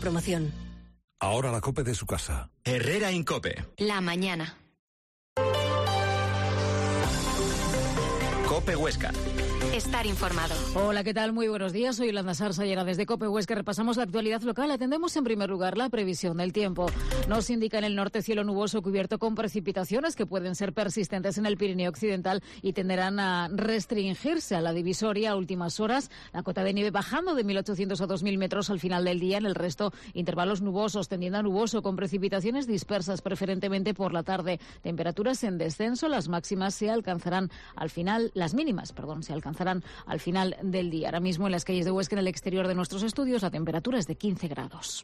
Promoción. Ahora la COPE de su casa. Herrera Incope. La mañana. COPE Huesca. Estar informado. Hola, ¿qué tal? Muy buenos días. Soy Yolanda Sarsa, llega desde COPE Huesca. Repasamos la actualidad local. Atendemos en primer lugar la previsión del tiempo. Nos indica en el norte cielo nuboso cubierto con precipitaciones que pueden ser persistentes en el Pirineo Occidental y tenderán a restringirse a la divisoria a últimas horas. La cota de nieve bajando de 1.800 a 2.000 metros al final del día. En el resto, intervalos nubosos, tendiendo a nuboso con precipitaciones dispersas preferentemente por la tarde. Temperaturas en descenso. Las máximas se alcanzarán al final, las mínimas, se alcanzarán al final del día. Ahora mismo en las calles de Huesca, en el exterior de nuestros estudios, la temperatura es de 15 grados.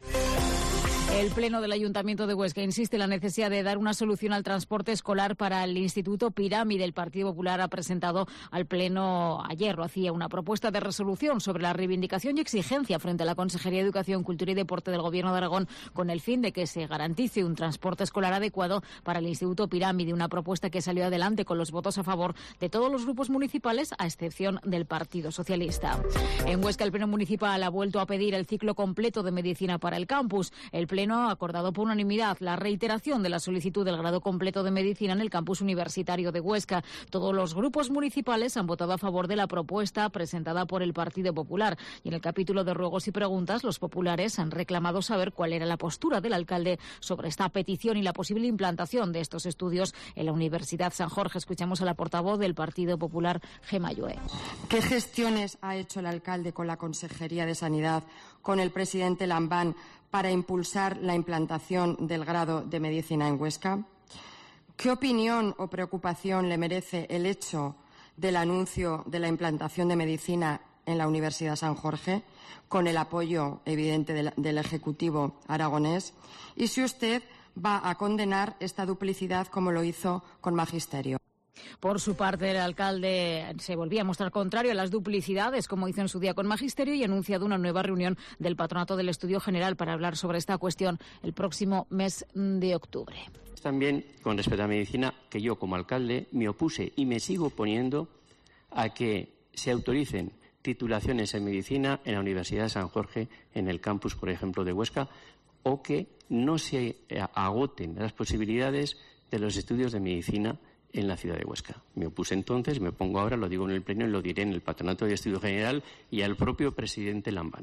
El Pleno del Ayuntamiento de Huesca insiste en la necesidad de dar una solución al transporte escolar para el Instituto Pirámide. El Partido Popular ha presentado al Pleno ayer, lo hacía, una propuesta de resolución sobre la reivindicación y exigencia frente a la Consejería de Educación, Cultura y Deporte del Gobierno de Aragón con el fin de que se garantice un transporte escolar adecuado para el Instituto Pirámide. Una propuesta que salió adelante con los votos a favor de todos los grupos municipales, a excepción del Partido Socialista. En Huesca, el Pleno Municipal ha vuelto a pedir el ciclo completo de medicina para el campus. El Pleno ha acordado por unanimidad la reiteración de la solicitud del grado completo de medicina en el campus universitario de Huesca. Todos los grupos municipales han votado a favor de la propuesta presentada por el Partido Popular. Y en el capítulo de ruegos y preguntas, los populares han reclamado saber cuál era la postura del alcalde sobre esta petición y la posible implantación de estos estudios en la Universidad San Jorge. Escuchamos a la portavoz del Partido Popular, Gemma Lloé. ¿Qué gestiones ha hecho el alcalde con la Consejería de Sanidad, con el presidente Lambán, para impulsar la implantación del grado de medicina en Huesca? ¿Qué opinión o preocupación le merece el hecho del anuncio de la implantación de medicina en la Universidad San Jorge, con el apoyo evidente del Ejecutivo aragonés? Y si usted va a condenar esta duplicidad como lo hizo con Magisterio. Por su parte, el alcalde se volvía a mostrar contrario a las duplicidades, como hizo en su día con Magisterio, y ha anunciado una nueva reunión del Patronato del Estudio General para hablar sobre esta cuestión el próximo mes de octubre. También, con respecto a medicina, que yo como alcalde me opuse y me sigo oponiendo a que se autoricen titulaciones en medicina en la Universidad de San Jorge, en el campus, por ejemplo, de Huesca, o que no se agoten las posibilidades de los estudios de medicina en la ciudad de Huesca. Me opuse entonces, me opongo ahora, lo digo en el Pleno y lo diré en el Patronato de Estudio General y al propio presidente Lambán.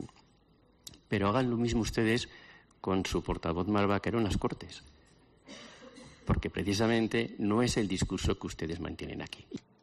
Pero hagan lo mismo ustedes con su portavoz Malvaquero en las Cortes, porque precisamente no es el discurso que ustedes mantienen aquí.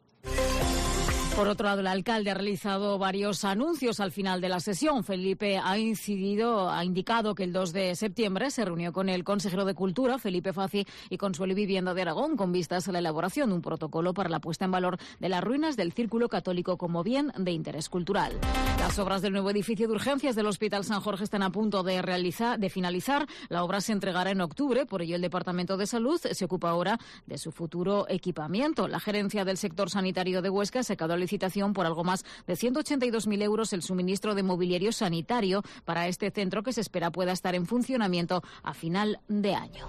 Por otro lado, el alcalde ha realizado varios anuncios al final de la sesión. Felipe ha indicado que el 2 de septiembre se reunió con el consejero de Cultura, Felipe Faci, y Consuelo y Vivienda de Aragón, con vistas a la elaboración de un protocolo para la puesta en valor de las ruinas del Círculo Católico como bien de interés cultural. Las obras del nuevo edificio de urgencias del Hospital San Jorge están a punto de finalizar. La obra se entregará en octubre, por ello el Departamento de Salud se ocupa ahora de su futuro equipamiento. La gerencia del sector sanitario de Huesca ha sacado licitación por algo más de 182.000 euros el suministro de mobiliario sanitario para este centro, que se espera pueda estar en funcionamiento a final de año.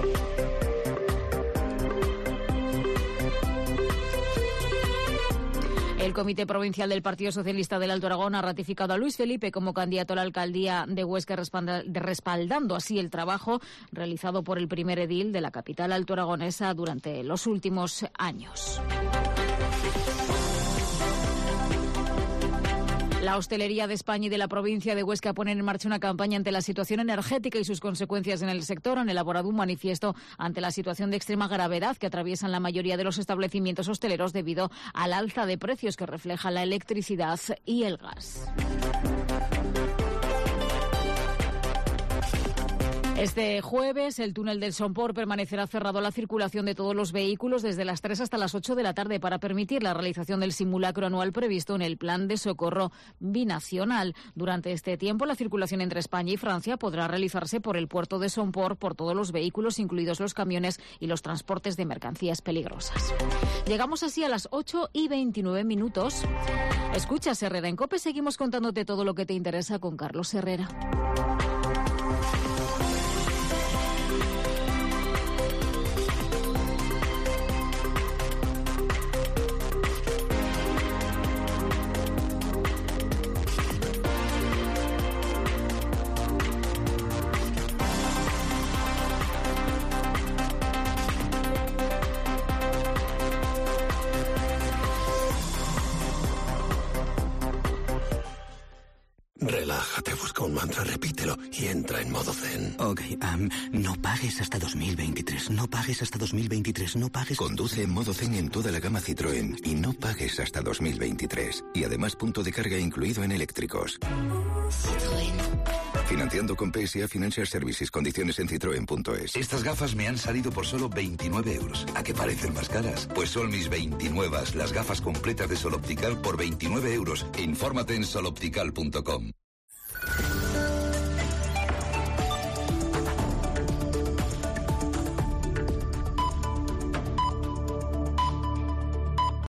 El Comité Provincial del Partido Socialista del Alto Aragón ha ratificado a Luis Felipe como candidato a la alcaldía de Huesca, respaldando así el trabajo realizado por el primer edil de la capital altoaragonesa durante los últimos años. La hostelería de España y de la provincia de Huesca ponen en marcha una campaña ante la situación energética y sus consecuencias en el sector. Han elaborado un manifiesto ante la situación de extrema gravedad que atraviesan la mayoría de los establecimientos hosteleros debido al alza de precios que refleja la electricidad y el gas. Este jueves, el túnel del Somport permanecerá cerrado a la circulación de todos los vehículos desde las 3 hasta las 8 de la tarde para permitir la realización del simulacro anual previsto en el Plan de Socorro Binacional. Durante este tiempo, la circulación entre España y Francia podrá realizarse por el puerto de Somport por todos los vehículos, incluidos los camiones y los transportes de mercancías peligrosas. Llegamos así a las 8:29. Escuchas Herrera en COPE, seguimos contándote todo lo que te interesa con Carlos Herrera. Relájate, busca un mantra, repítelo y entra en modo zen. Ok, no pagues hasta 2023, no pagues hasta 2023, no pagues... Conduce en modo zen en toda la gama Citroën y no pagues hasta 2023. Y además punto de carga incluido en eléctricos. Citroën. Financiando con PSA Financial Services. Condiciones en citroen.es. Estas gafas me han salido por solo 29 euros. ¿A qué parecen más caras? Pues son mis 29, las gafas completas de Sol Optical por 29 euros. Infórmate en soloptical.com.